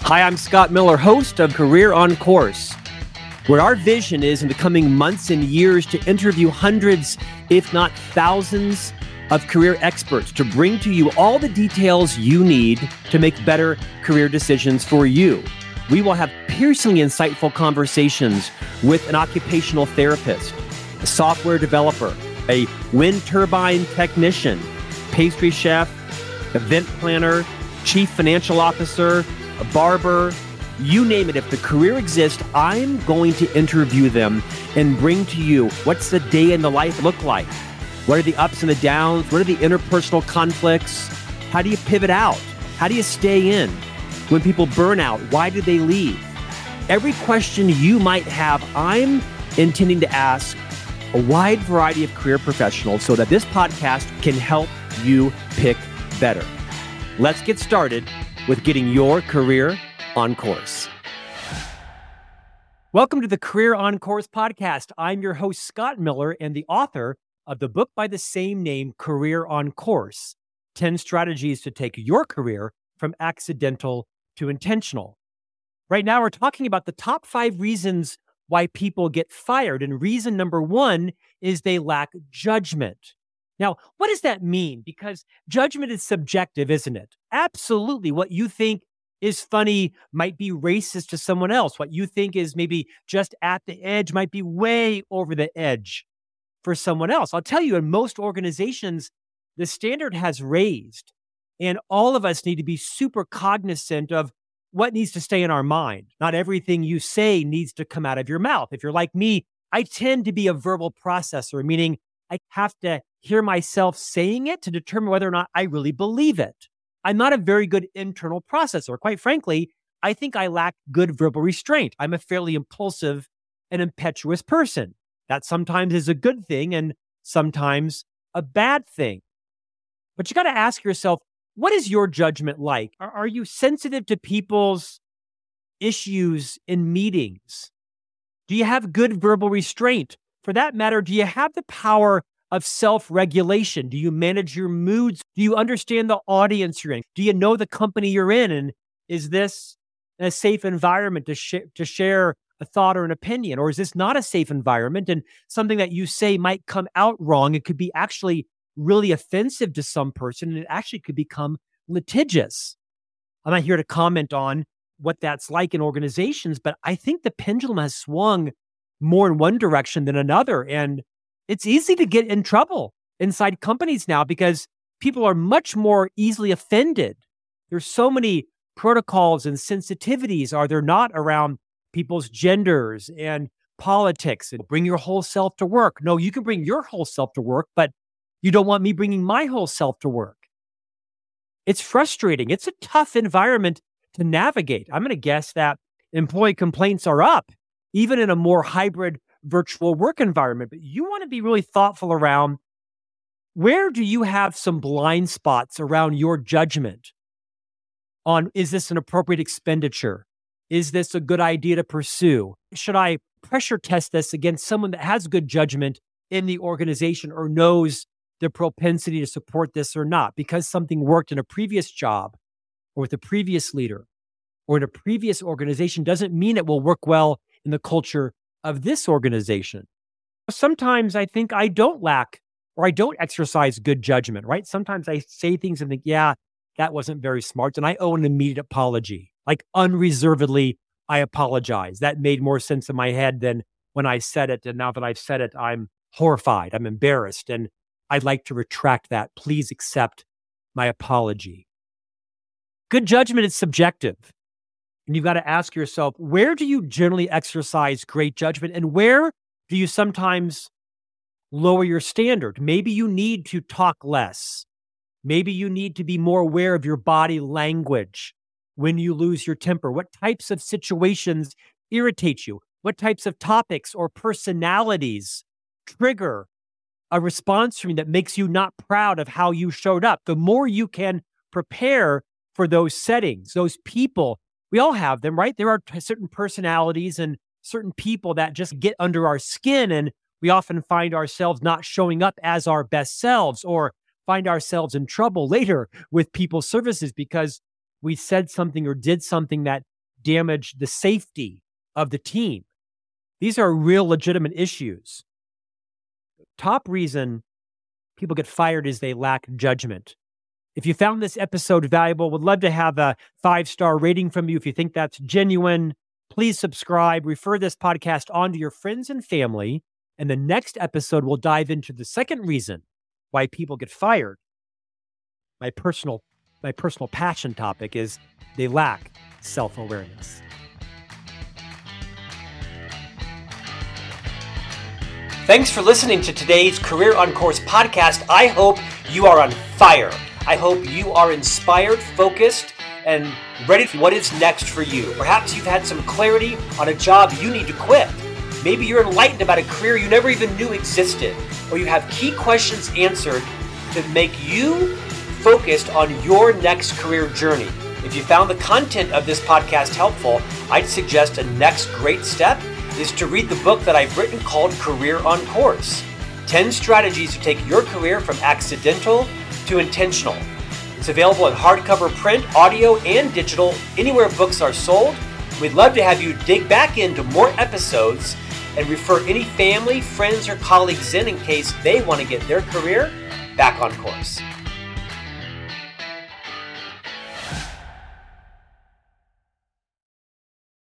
Hi, I'm Scott Miller, host of Career on Course, where our vision is in the coming months and years to interview hundreds, if not thousands, of career experts to bring to you all the details you need to make better career decisions for you. We will have piercingly insightful conversations with an occupational therapist, a software developer, a wind turbine technician, pastry chef, event planner, chief financial officer, a barber, you name it. If the career exists, I'm going to interview them and bring to you what's the day in the life look like? What are the ups and the downs? What are the interpersonal conflicts? How do you pivot out? How do you stay in? When people burn out, why do they leave? Every question you might have, I'm intending to ask a wide variety of career professionals so that this podcast can help you pick better. Let's get started with getting your career on course. Welcome to the Career on Course podcast. I'm your host, Scott Miller, and the author of the book by the same name, Career on Course, 10 Strategies to Take Your Career from Accidental to Intentional. Right now, we're talking about the top 5 reasons why people get fired. And reason number 1 is they lack judgment. Now, what does that mean? Because judgment is subjective, isn't it? Absolutely. What you think is funny might be racist to someone else. What you think is maybe just at the edge might be way over the edge for someone else. I'll tell you, in most organizations, the standard has raised, and all of us need to be super cognizant of what needs to stay in our mind. Not everything you say needs to come out of your mouth. If you're like me, I tend to be a verbal processor, meaning I have to hear myself saying it to determine whether or not I really believe it. I'm not a very good internal processor. Quite frankly, I think I lack good verbal restraint. I'm a fairly impulsive and impetuous person. That sometimes is a good thing and sometimes a bad thing. But you got to ask yourself, what is your judgment like? Are you sensitive to people's issues in meetings? Do you have good verbal restraint? For that matter, do you have the power of self-regulation? Do you manage your moods? Do you understand the audience you're in? Do you know the company you're in? And is this a safe environment to share a thought or an opinion? Or is this not a safe environment and something that you say might come out wrong? It could be actually really offensive to some person, and it actually could become litigious. I'm not here to comment on what that's like in organizations, but I think the pendulum has swung more in one direction than another. And it's easy to get in trouble inside companies now because people are much more easily offended. There's so many protocols and sensitivities, are there not, around people's genders and politics and bring your whole self to work. No, you can bring your whole self to work, but you don't want me bringing my whole self to work. It's frustrating. It's a tough environment to navigate. I'm going to guess that employee complaints are up, even in a more hybrid virtual work environment. But you want to be really thoughtful around, where do you have some blind spots around your judgment on, is this an appropriate expenditure? Is this a good idea to pursue? Should I pressure test this against someone that has good judgment in the organization or knows the propensity to support this or not? Because something worked in a previous job or with a previous leader or in a previous organization doesn't mean it will work well in the culture of this organization. Sometimes I think I don't lack or I don't exercise good judgment, right? Sometimes I say things and think, yeah, that wasn't very smart. And I owe an immediate apology. Like unreservedly, I apologize. That made more sense in my head than when I said it. And now that I've said it, I'm horrified. I'm embarrassed. And I'd like to retract that. Please accept my apology. Good judgment is subjective. And you've got to ask yourself, where do you generally exercise great judgment? And where do you sometimes lower your standard? Maybe you need to talk less. Maybe you need to be more aware of your body language when you lose your temper. What types of situations irritate you? What types of topics or personalities trigger a response from you that makes you not proud of how you showed up? The more you can prepare for those settings, those people, we all have them, right? There are certain personalities and certain people that just get under our skin, and we often find ourselves not showing up as our best selves, or find ourselves in trouble later with people's services because we said something or did something that damage the safety of the team. These are real legitimate issues. Top reason people get fired is they lack judgment. If you found this episode valuable, would love to have a 5-star rating from you. If you think that's genuine, please subscribe, refer this podcast on to your friends and family. And the next episode, we'll dive into the second reason why people get fired. My personal passion topic is they lack self-awareness. Thanks for listening to today's Career on Course podcast. I hope you are on fire. I hope you are inspired, focused, and ready for what is next for you. Perhaps you've had some clarity on a job you need to quit. Maybe you're enlightened about a career you never even knew existed, or you have key questions answered to make you focused on your next career journey. If you found the content of this podcast helpful, I'd suggest a next great step is to read the book that I've written called Career on Course, 10 Strategies to Take Your Career from Accidental to Intentional. It's available in hardcover, print, audio, and digital, anywhere books are sold. We'd love to have you dig back into more episodes and refer any family, friends, or colleagues in case they want to get their career back on course.